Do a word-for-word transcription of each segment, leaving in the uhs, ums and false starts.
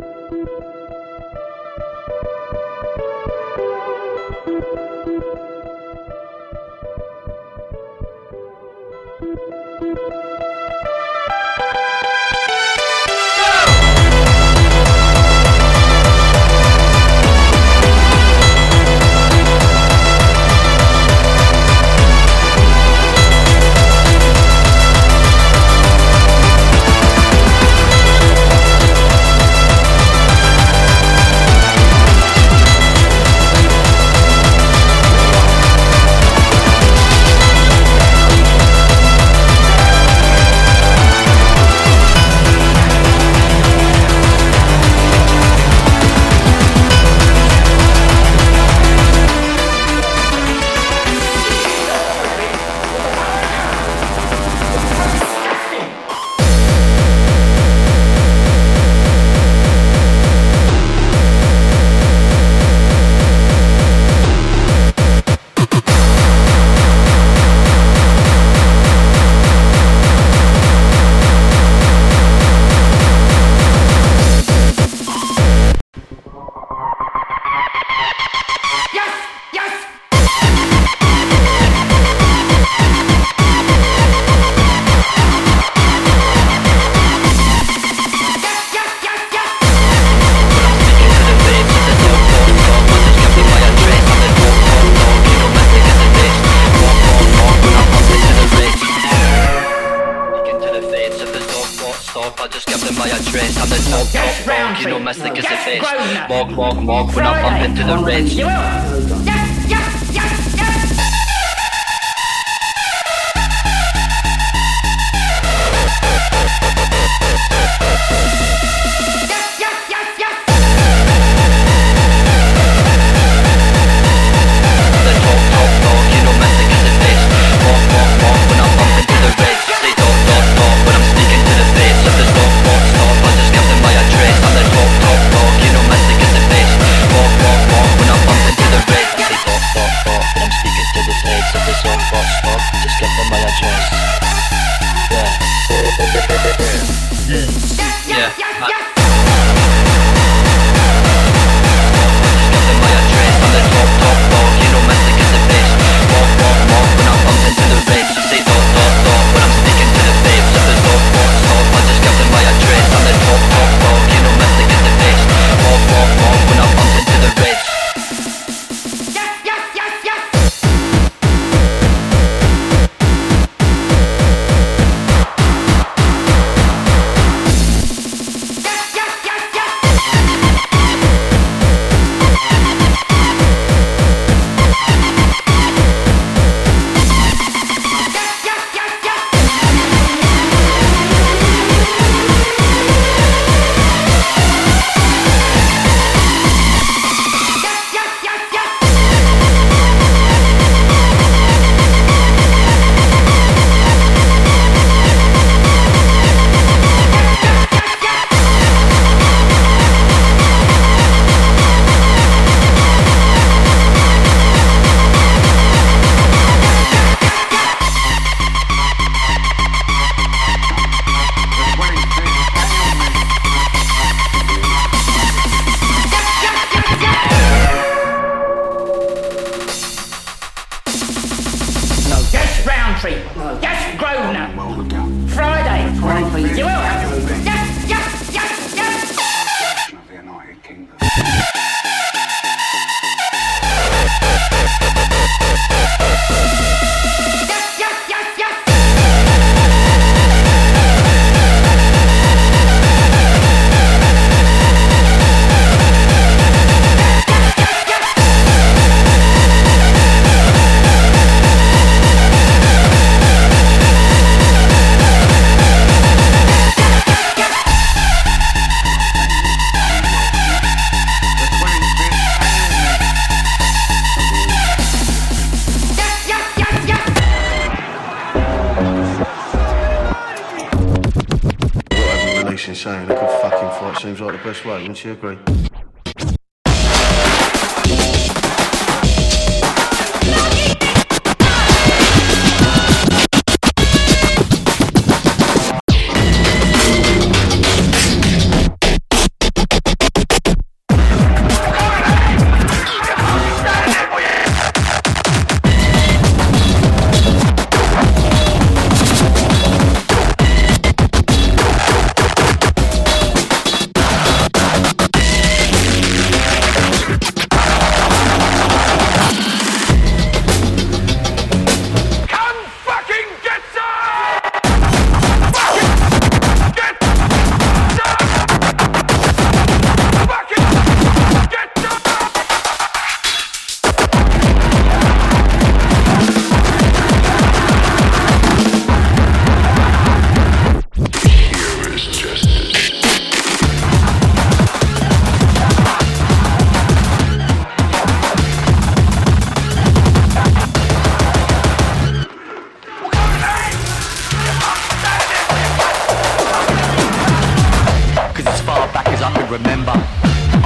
saying a good fucking fight seems like the best way, wouldn't you agree?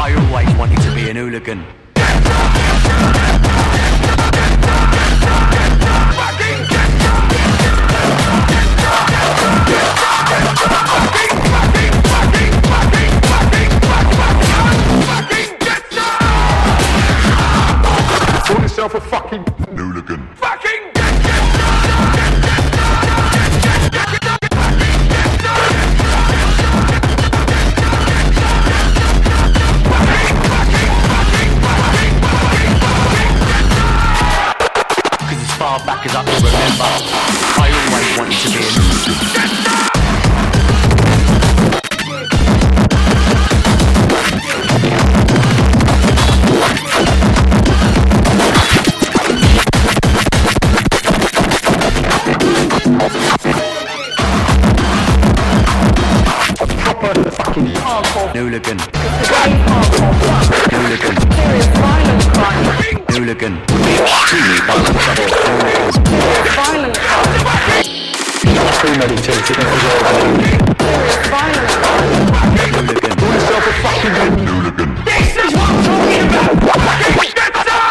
I always wanted to be an hooligan. Call yourself a fucking hooligan. Fucking far back as I can remember, I always wanted to be an hooligan. proper fucking hardcore hooligan. Hooligan. Serious violent crime. Hooligan. Extremely violent trouble. Hooligan. Serious violent crime. premeditated and resolved. Serious violent crime. Hooligan. Call yourself a fucking hooligan. This is what I'm talking about! Get up!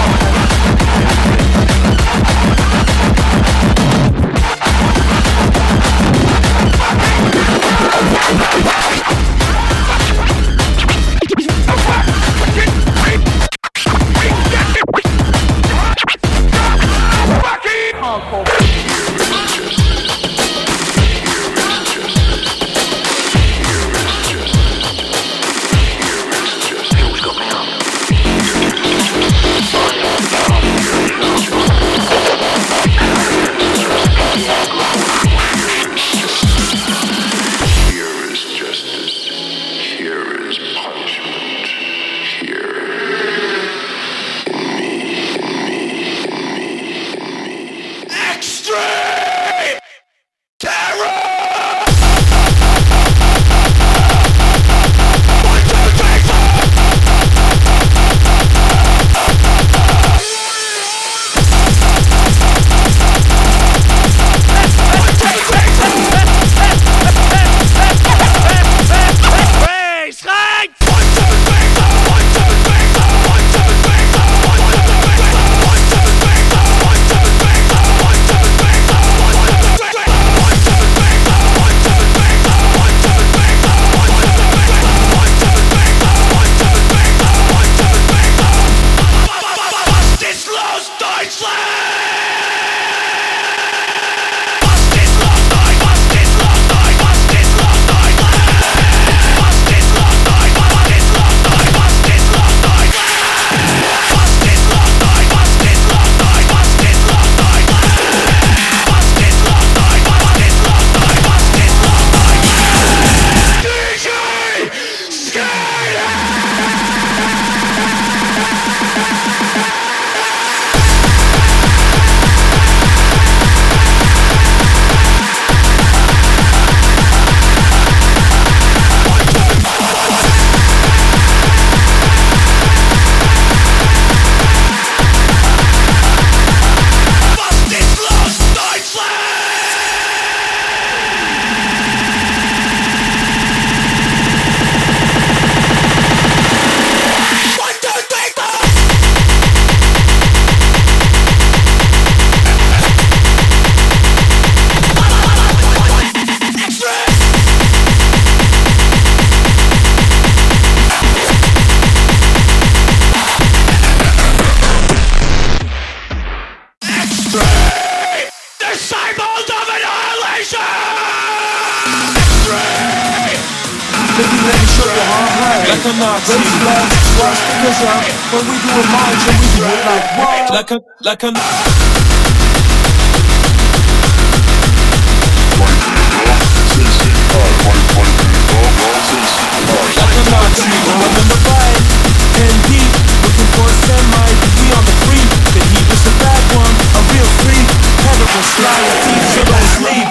Like a, like a Like a Nazi, going on the right and deep, looking for a semi, we on the free. But he was a bad one, a real freak. Terrible sly, a thief, so don't sleep.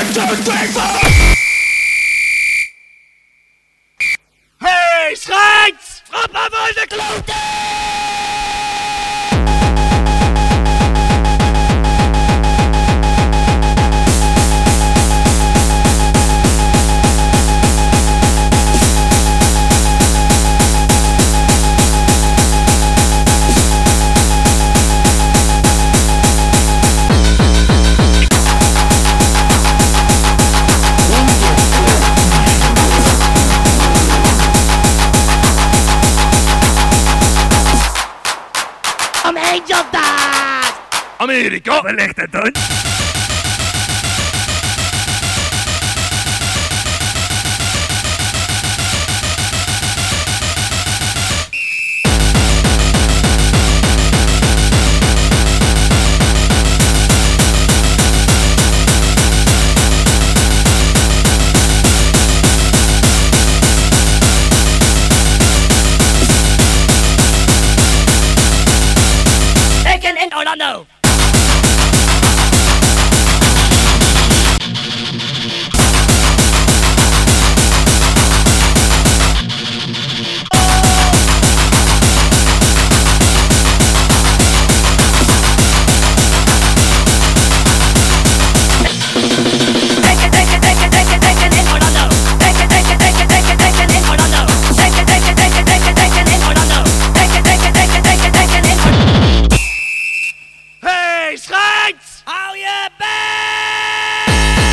one, two, three, four! Hey, schijt! Schap maar voor de kloten! Angel Dust! Amerika, waar ligt het dan? In Orlando! Hou je bek!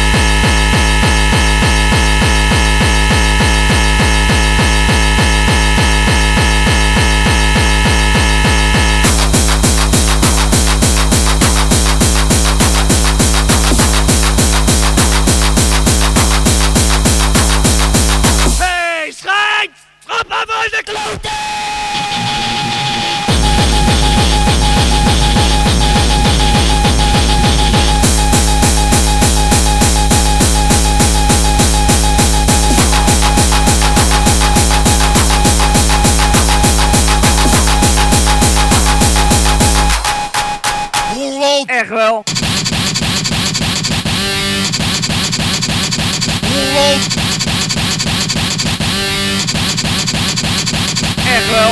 Hey, schijt! Schap maar voor de kloten! Echt wel. Echt wel.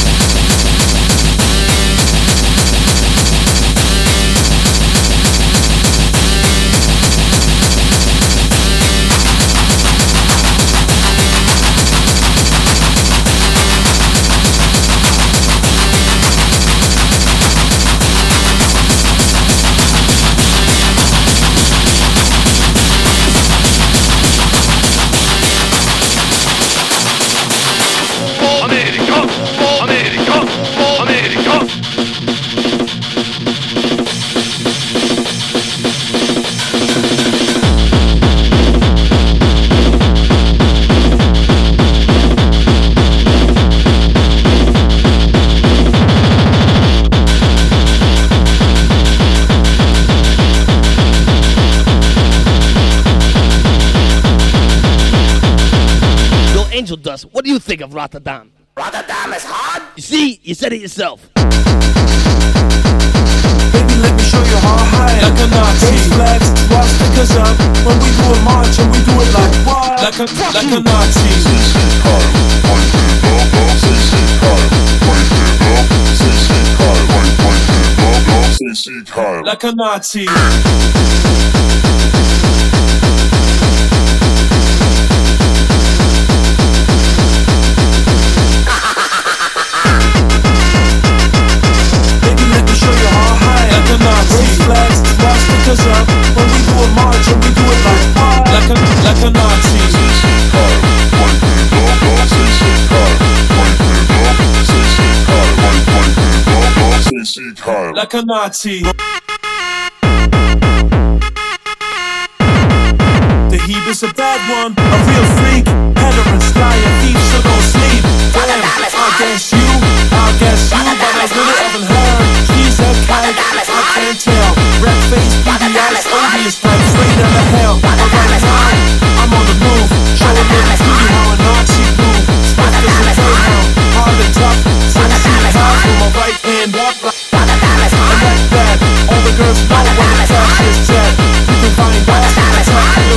Angel Dust, what do you think of Rotterdam? Rotterdam is hot? You see, you said it yourself. Baby, let me show you how high like a Nazi. Raise flags, swastikas up when we do a march and we do it like what? Like a, like a Nazi. Like a Nazi. Raise flags, swastikas up when we do a march and we do it like what? Like a, like a Nazi. Like a Nazi. The heat is a bad one, a real freak. Veterans, fly and thief, so don't sleep. Damn, I guess you, I guess you, but I really haven't heard. She's a kite, I can't tell. Red face, B D I's, odious type, straight out of hell. But right now, I'm on the move, showing little beauty how a Nazi move. Swift as a bloodhound, hard and tough, six feet high from my right hand, walk like. And that's bad, all the girls know when the trash is dead. You can find all the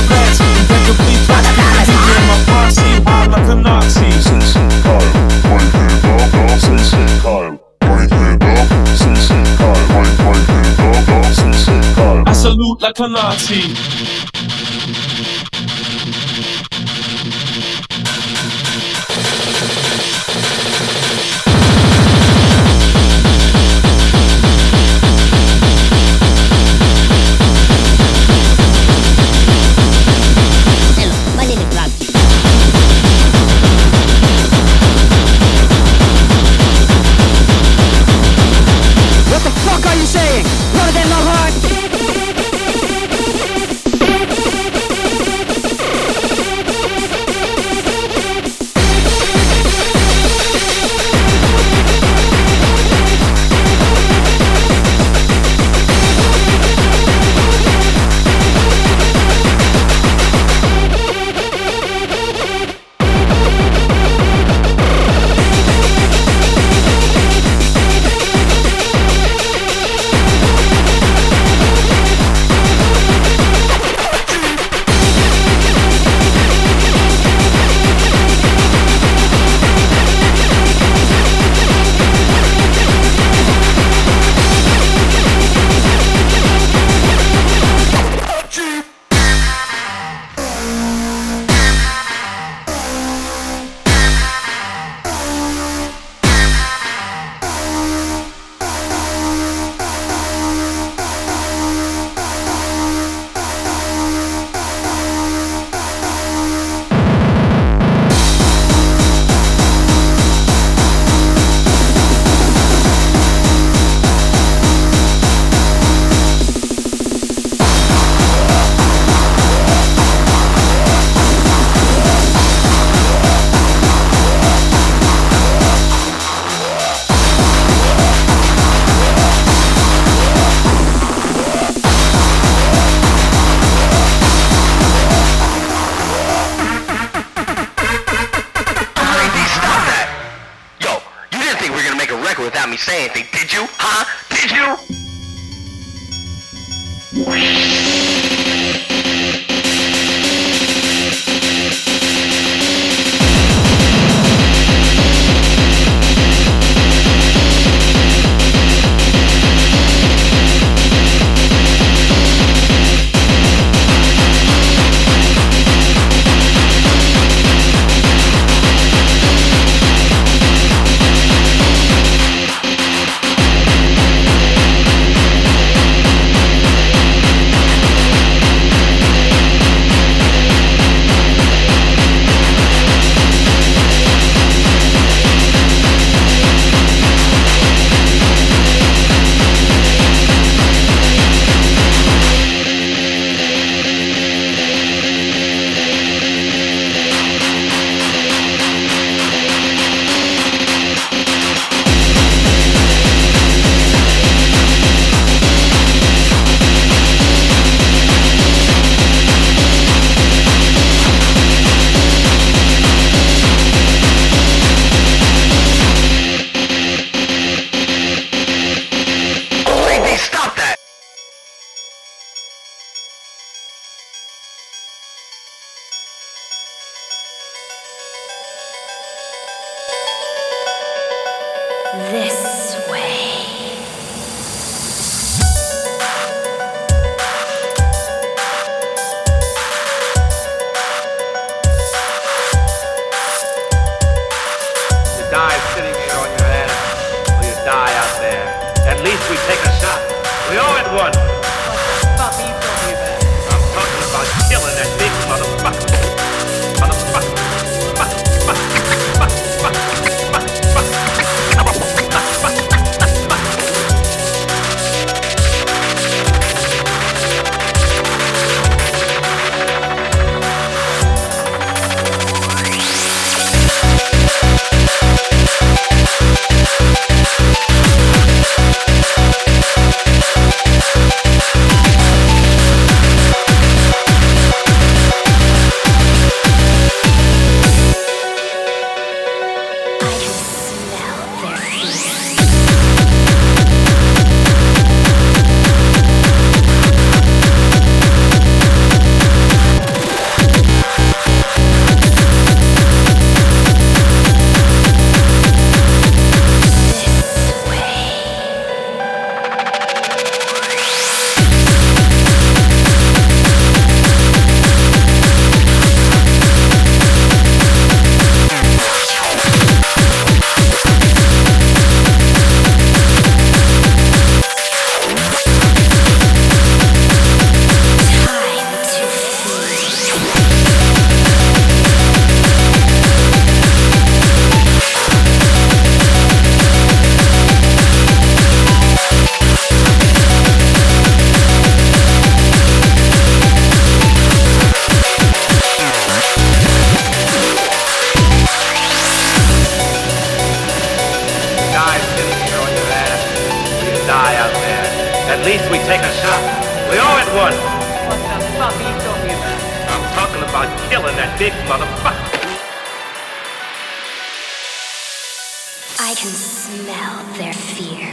like a Nazi. Hello, my name is Rob. What the fuck are you saying? None of them not hard. Without me saying anything, did you? Huh? Did you? What the fuck are you talking about? I'm talking about killing that big motherfucker. I can smell their fear.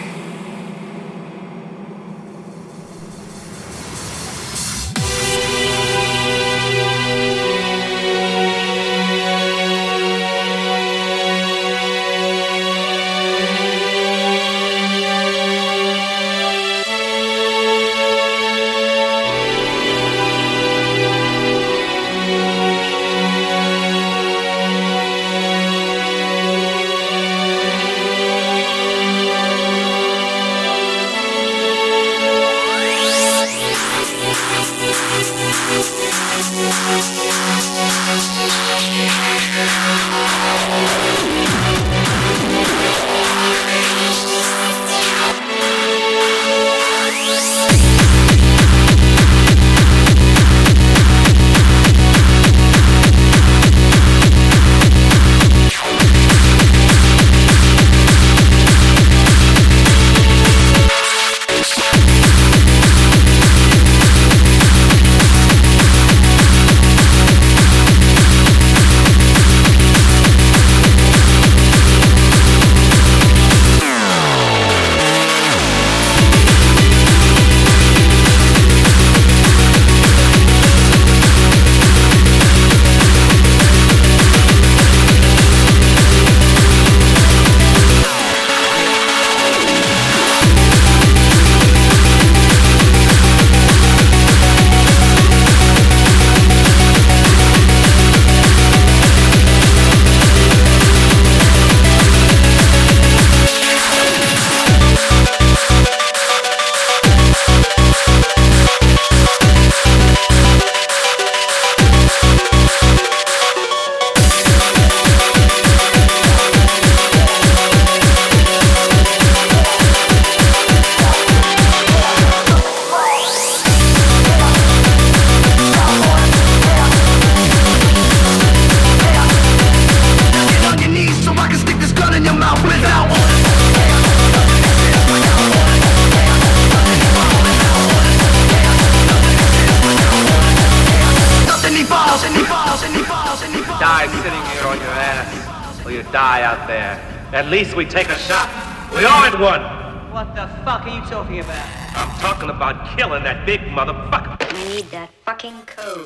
Die sitting here on your ass, or you die out there. At least we take a shot. We all at one. What the fuck are you talking about? I'm talking about killing that big motherfucker. We need that fucking code.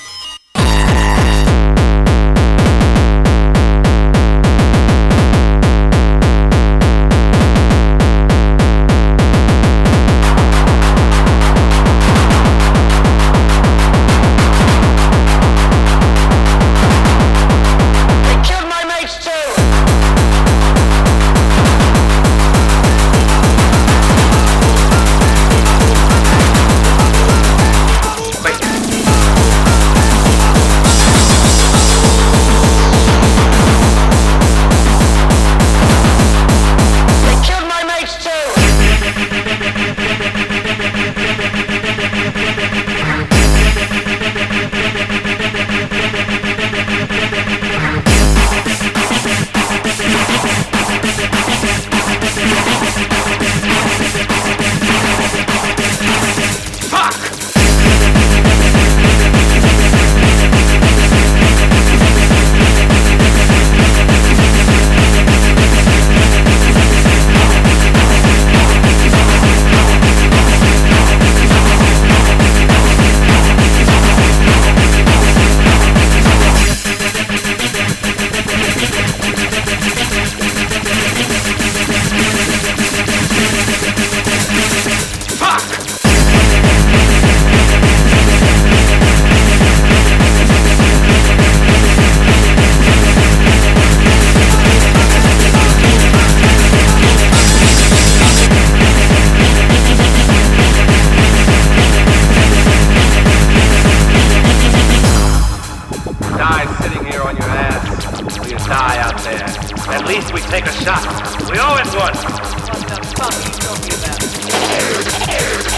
At least we take a shot. We owe it one. What the fuck are you talking about?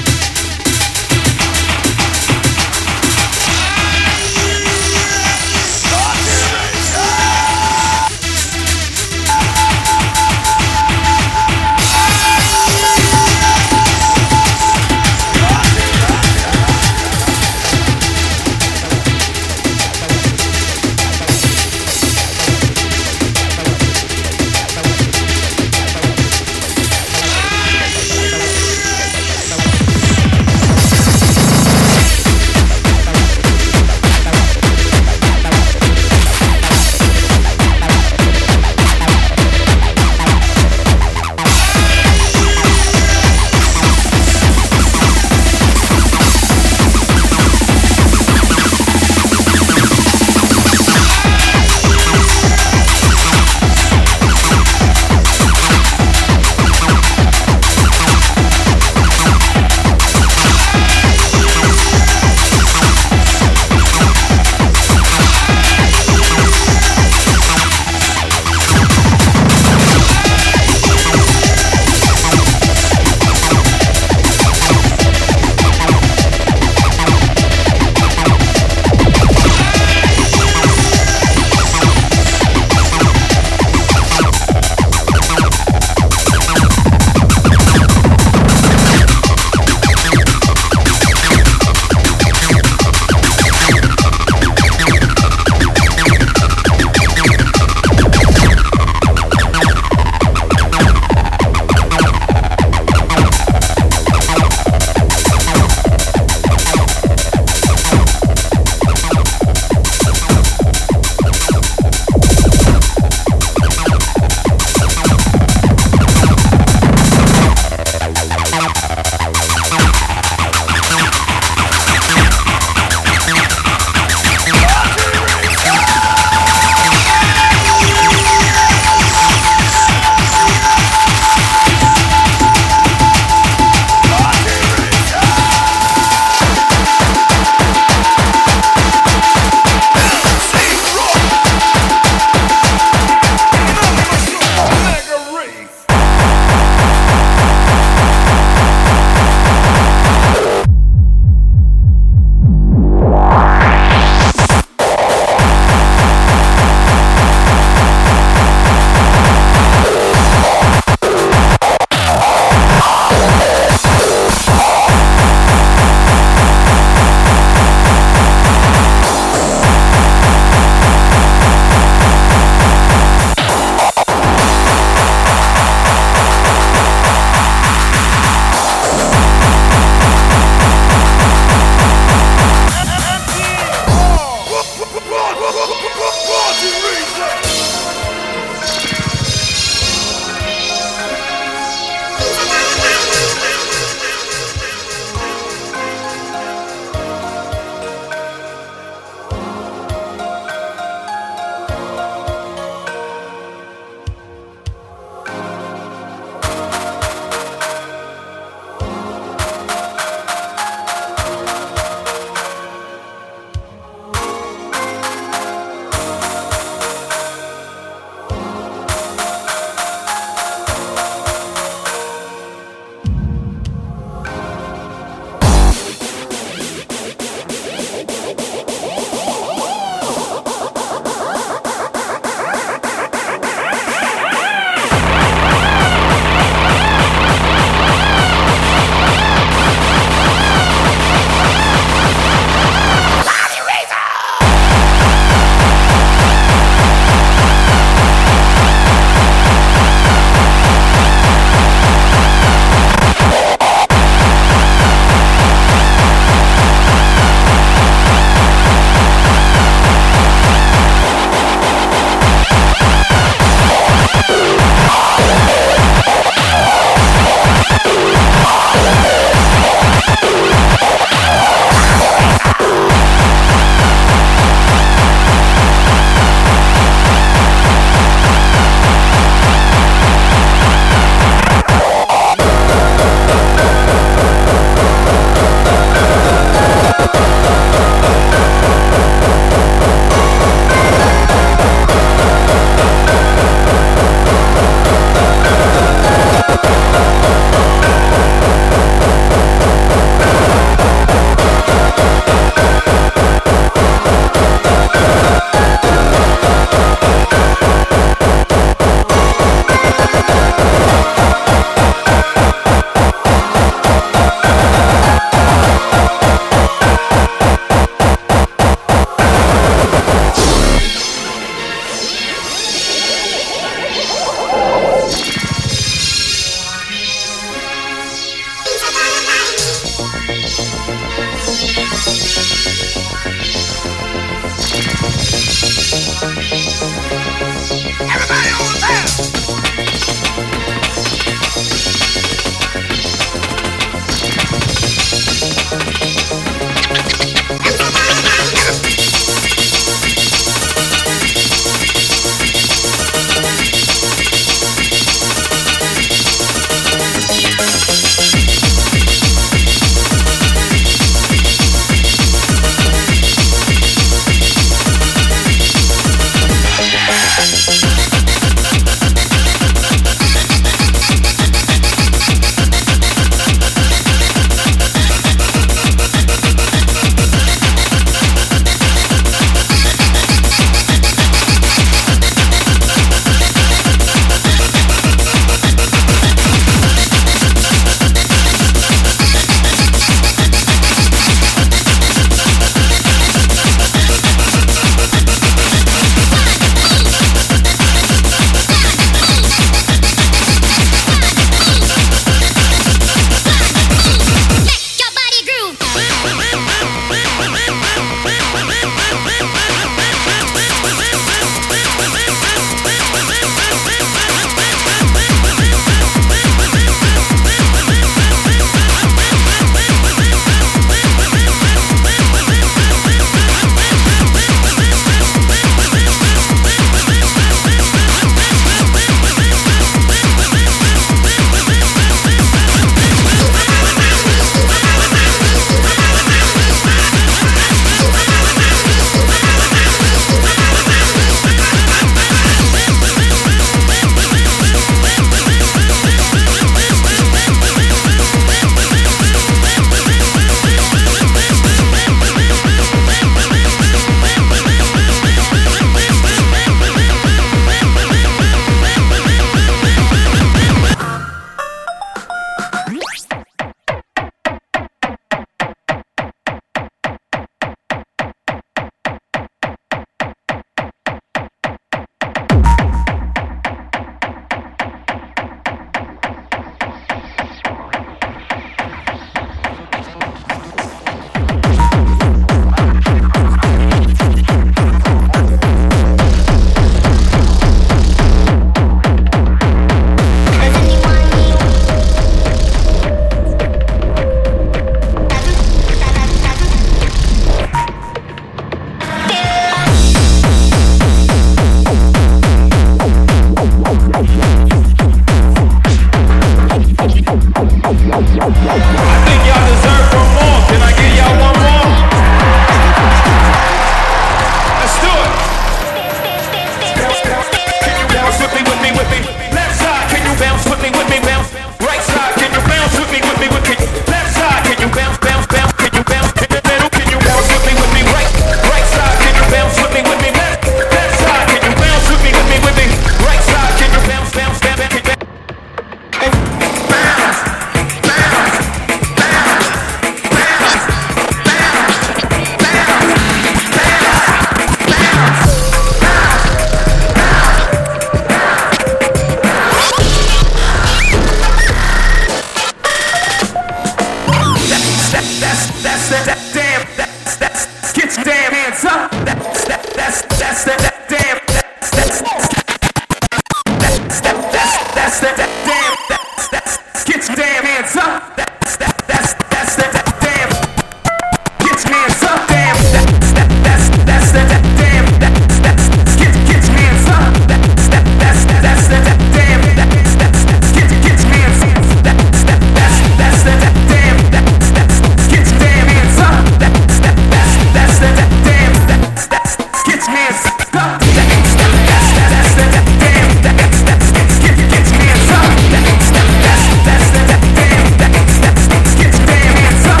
that's that's that that damn that's that's that's that's that's that that damn that's that's get your damn hands up. That's that that's that's that that damn get your hands up. Damn that's that that's that's that that damn that's that's get get your hands up. That's that that's that's that that damn that's that's get get your hands up. That's that that's that's that that damn that's that's get your damn hands up. That's that that's that's that that damn that's that's get your hands up. That's that's that's that that damn that's that's get get your hands up. That's that's that's that that damn that's that's get your damn hands up.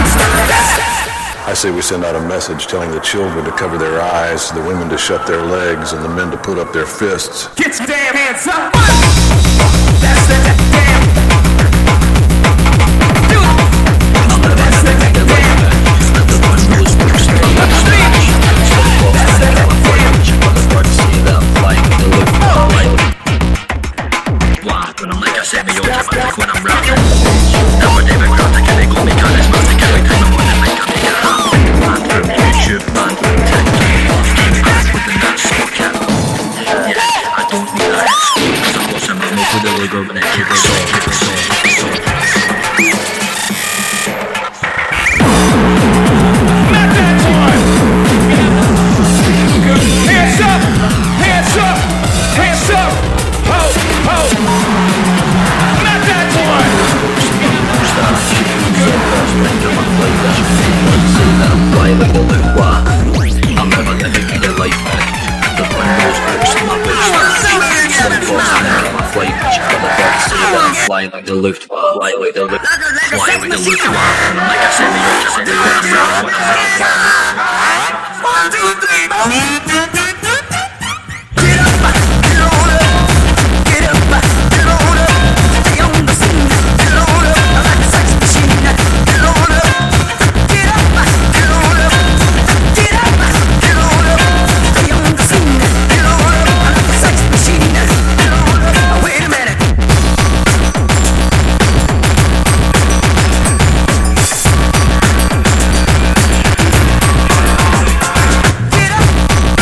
I say we send out a message telling the children to cover their eyes, the women to shut their legs, and the men to put up their fists. Get your damn hands up! That's the that damn. Do it. That's the that damn. That's the that Hands up! Hands up! Hands up! Ho! Ho! Not that one! I'm never living in your life back. The windows burst in my waist. Some boss in my flight. But the boss say that I'm flying like the Luftwaffe. Fly like the Luftwaffe. Fly like the Luftwaffe. And like I said, you're just in the one, two, three, get up, get on up, get up, get on up, stay on the scene, get on up, I'm like a sex machine, get on up, get up, get on up, get up, get on up, stay on the scene, get on up, I'm like a sex machine, get on up, wait a minute. Get up!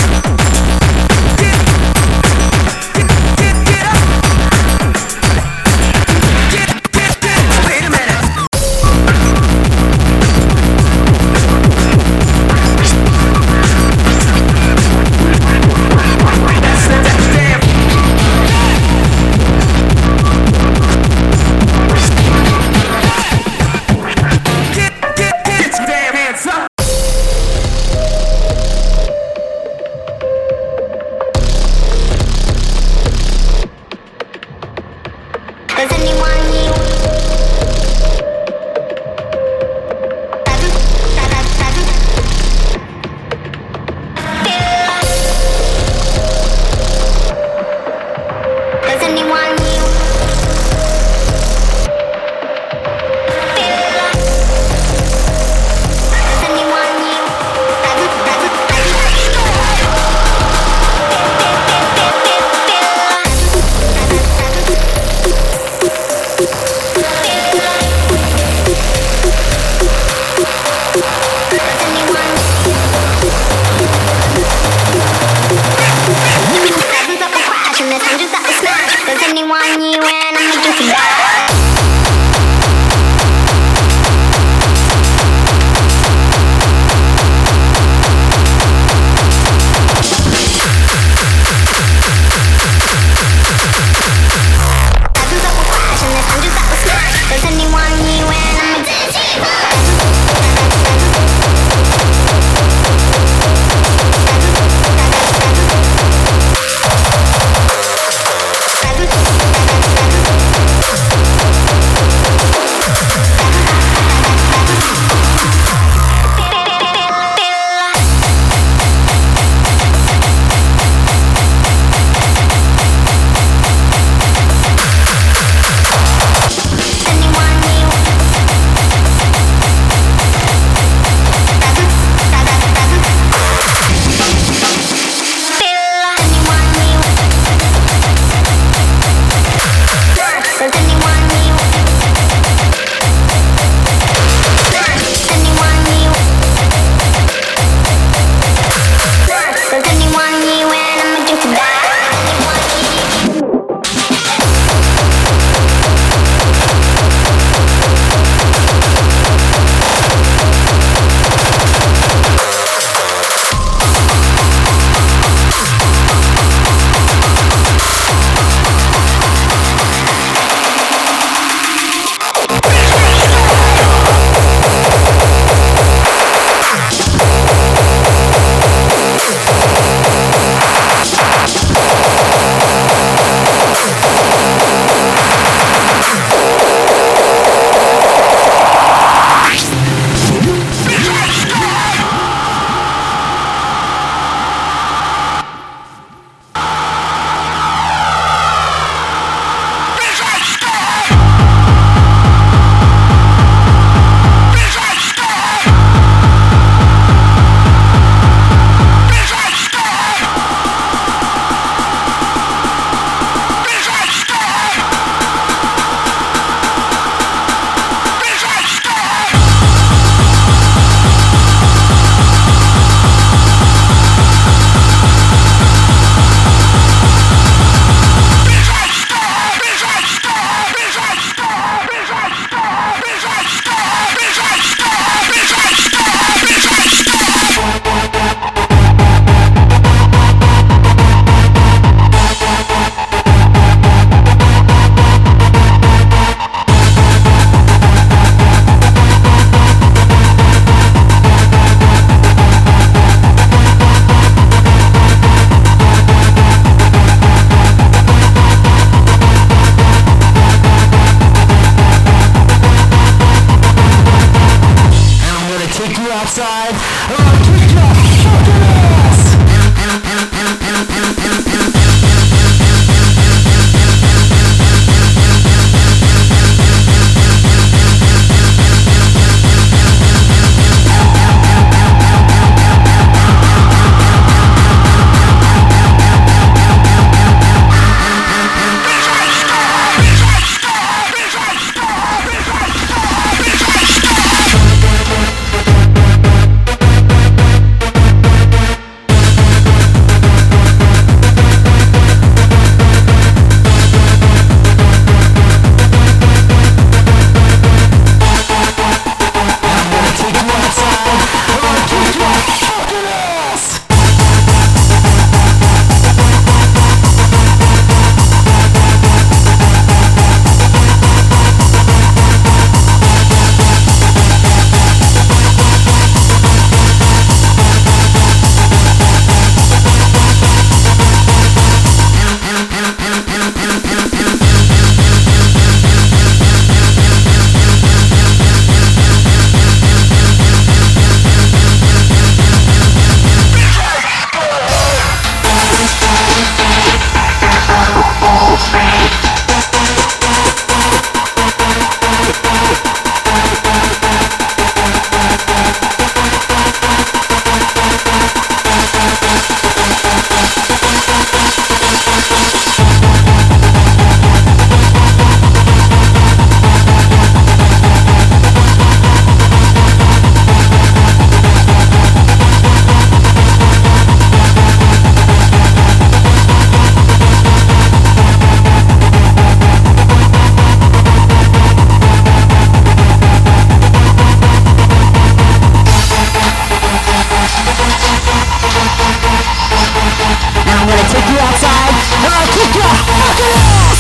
I'm gonna take you outside and I'll kick your fucking ass!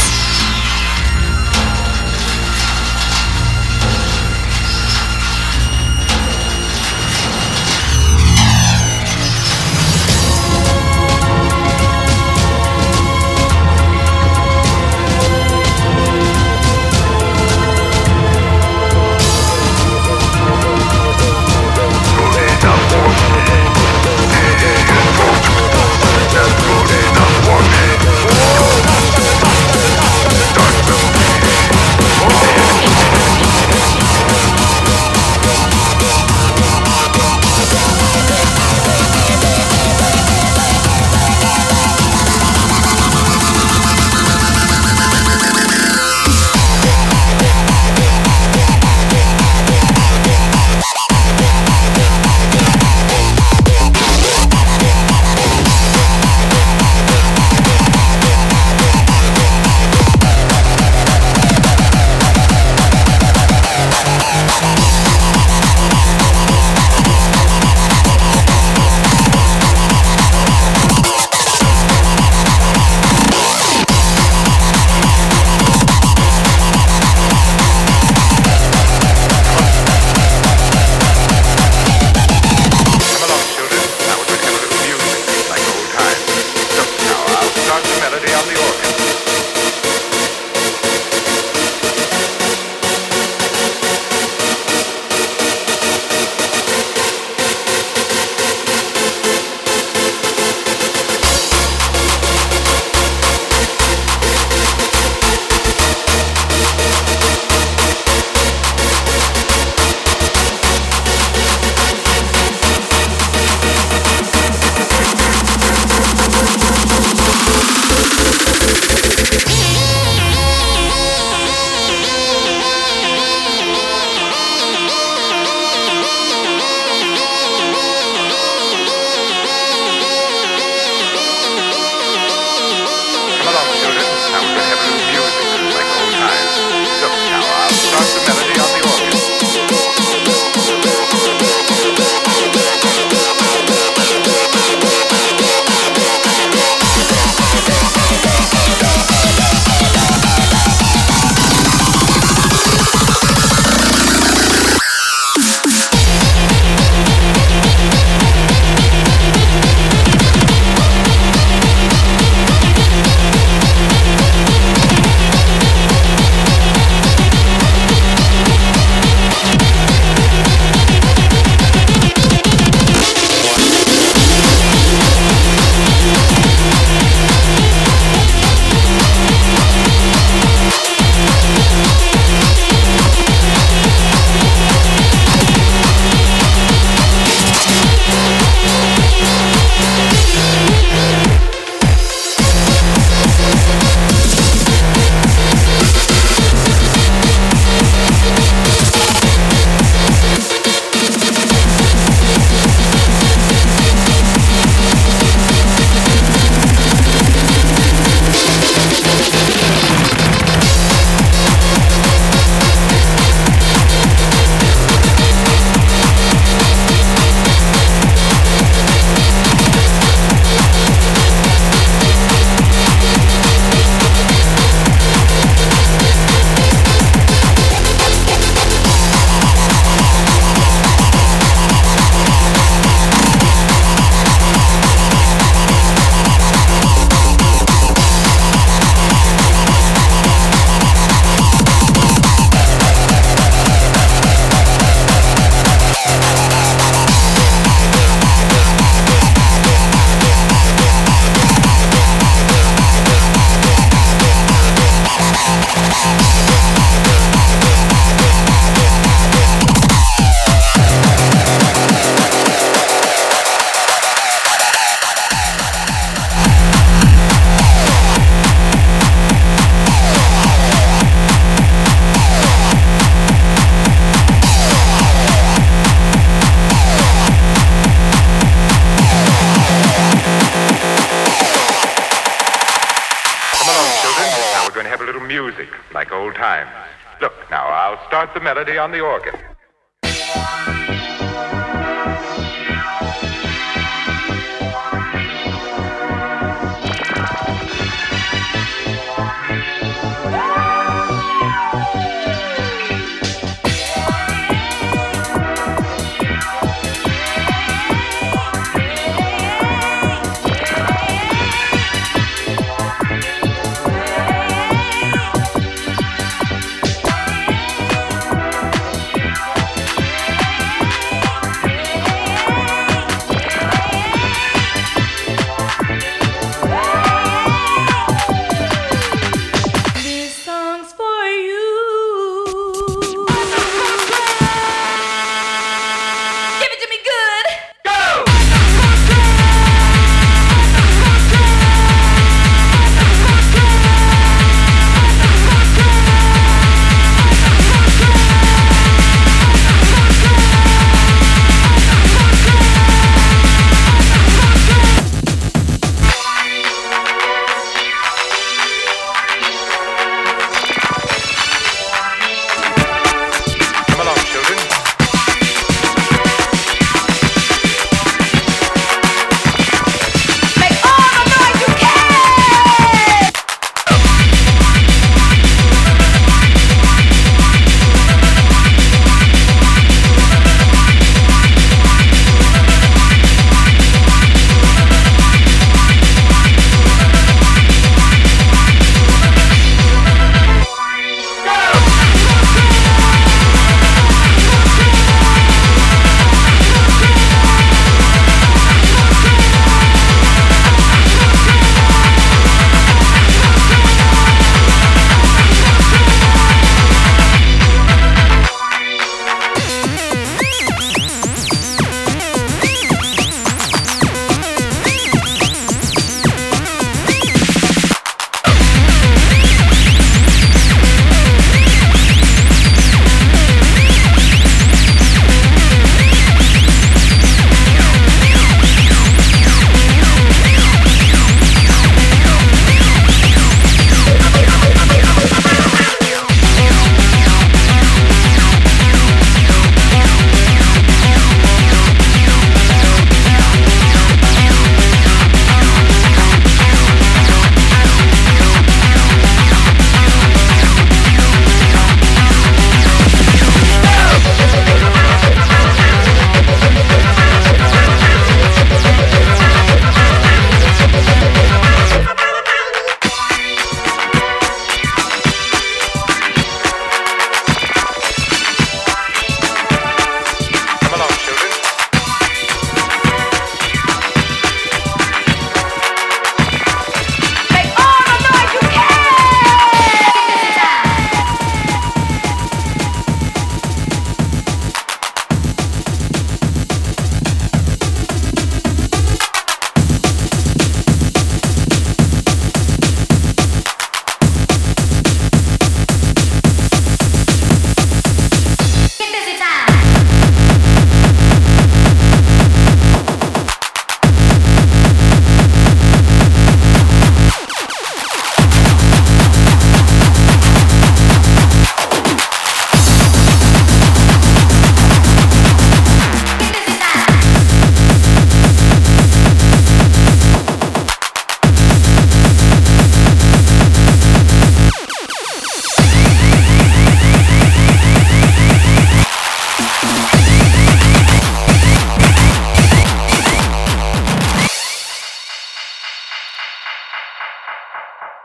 like old times. Look, now, I'll start the melody on the organ.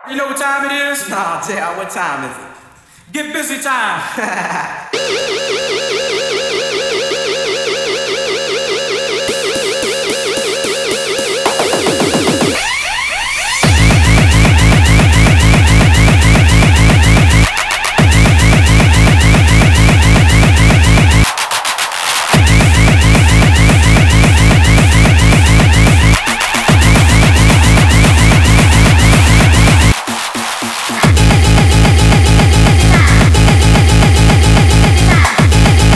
You know what time it is? Nah, tell you what time is it? Get busy time. Time.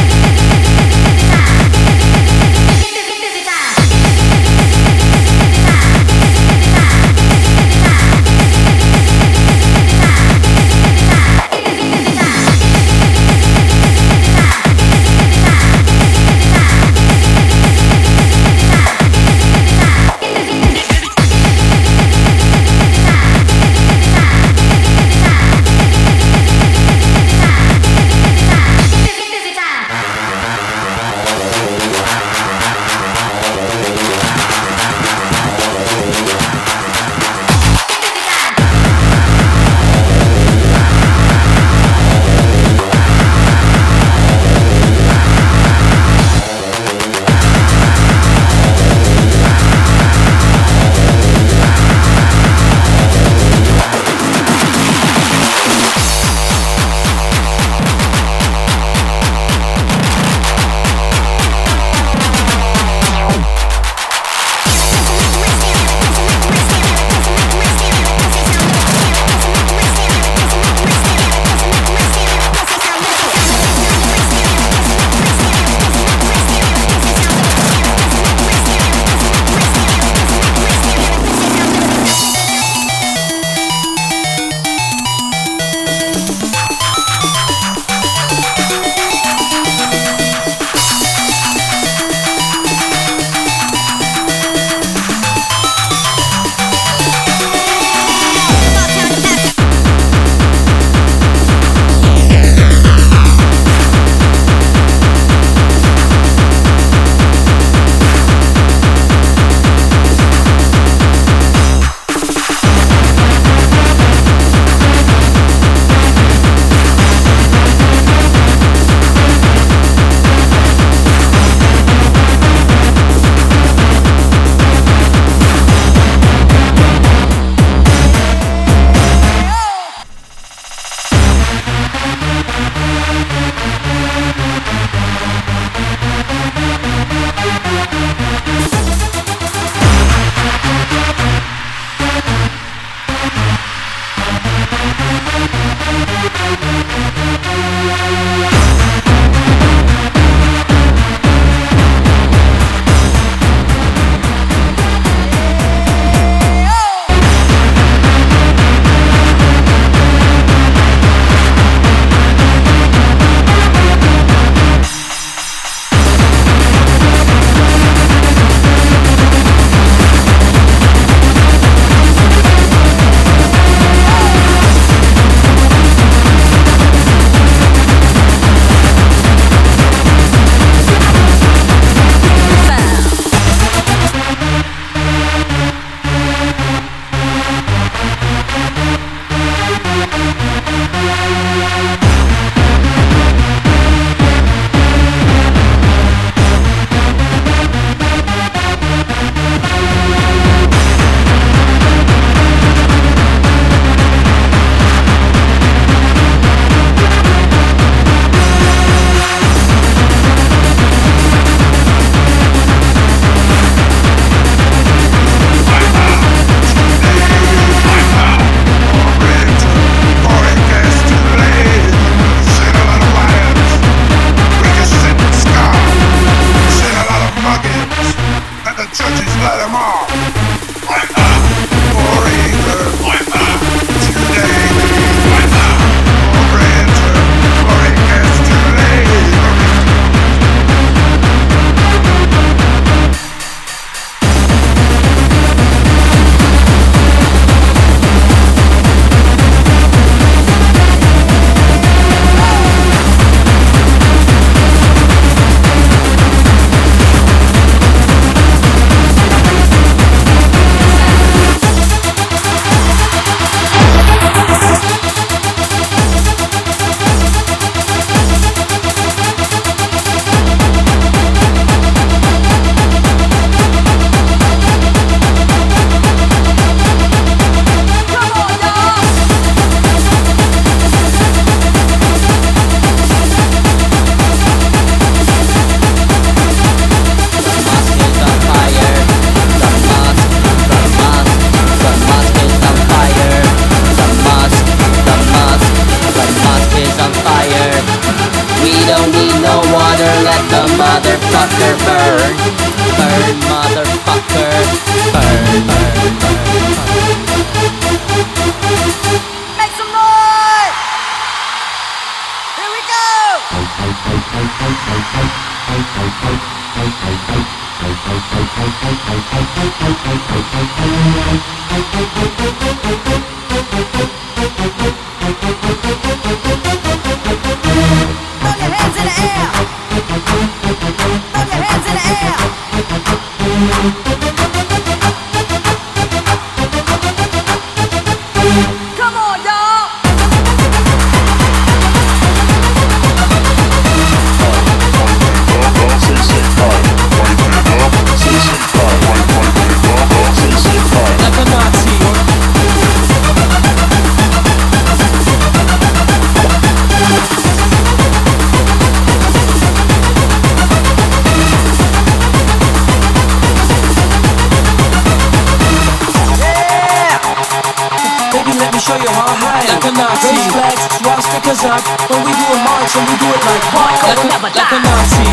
motherfucker, burn. Burn, motherfucker, burn, burn, burn. Make some noise! Here we go! Throw your hands in the air! Throw your hands in the air! Come on, y'all! Like a Nazi. Show you how high like a Nazi. Raise flags, swastikas up when we do a march and we do it like what? Like a, like a Nazi.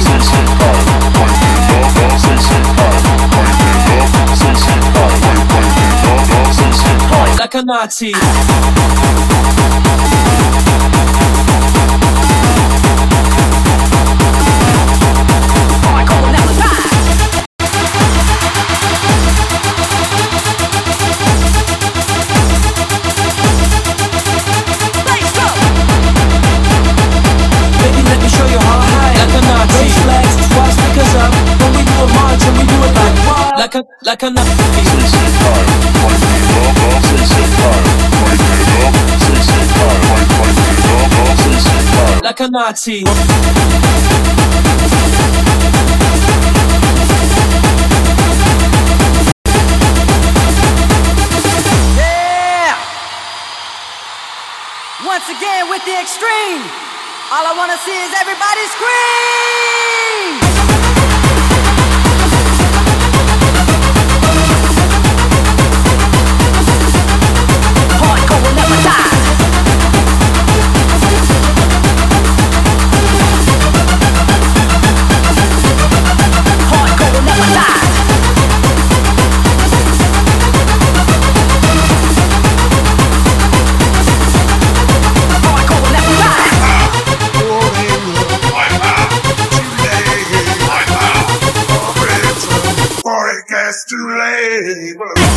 Like a Nazi. Like a, like a Nazi. Like a Nazi. Yeah! Once again with the extreme. All I wanna see is everybody scream! Hardcore will never die. Hardcore will never die. Hardcore will never die. Before it gets too late.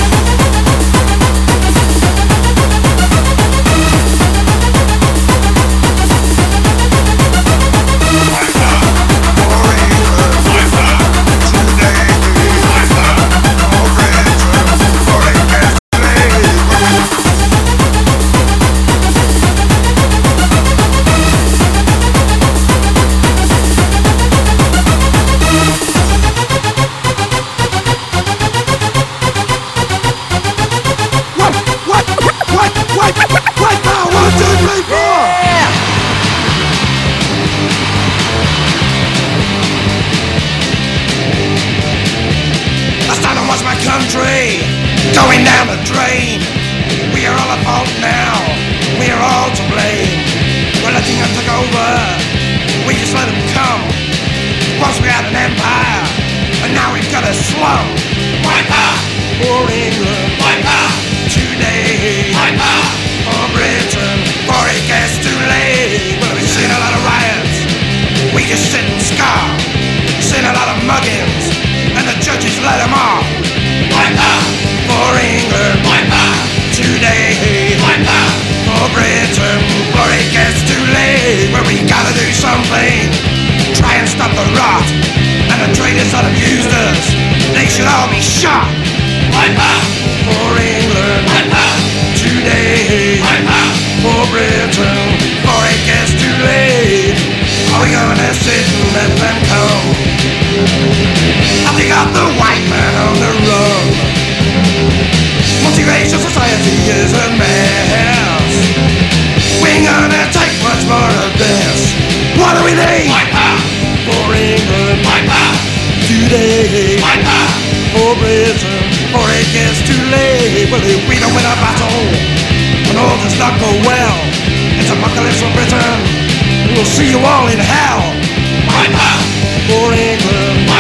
Going down the drain. We are all at fault now. We are all to blame. We're letting them take over. We just let them come. Once we had an empire, and now we've got a slum. Wiper for England. Wiper today. Wiper for Britain. Before it gets too late. Well, we've seen a lot of riots. We just sit and scar. Seen a lot of muggings, and the judges let them off. Wiper for England, wiper today, wiper for Britain, before it gets too late. Well, we gotta do something, try and stop the rot, and the traitors that have used us, they should all be shot. Wiper for England, wiper today, wiper for Britain, before it gets too late. Are we gonna sit and let them come? I think got the white man on the run. Multiracial society is a mess. We ain't gonna take much more of this. What do we need? Wiper for England. Wiper today. Wiper for Britain. Before it gets too late. Well, if we don't win a battle, and all does not go well, it's apocalypse for Britain. We'll see you all in hell. Wiper for England.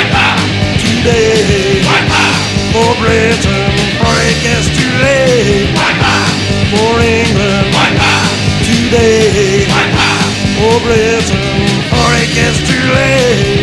today. For Britain, for it gets too late. For England, today. For Britain, for it gets too late.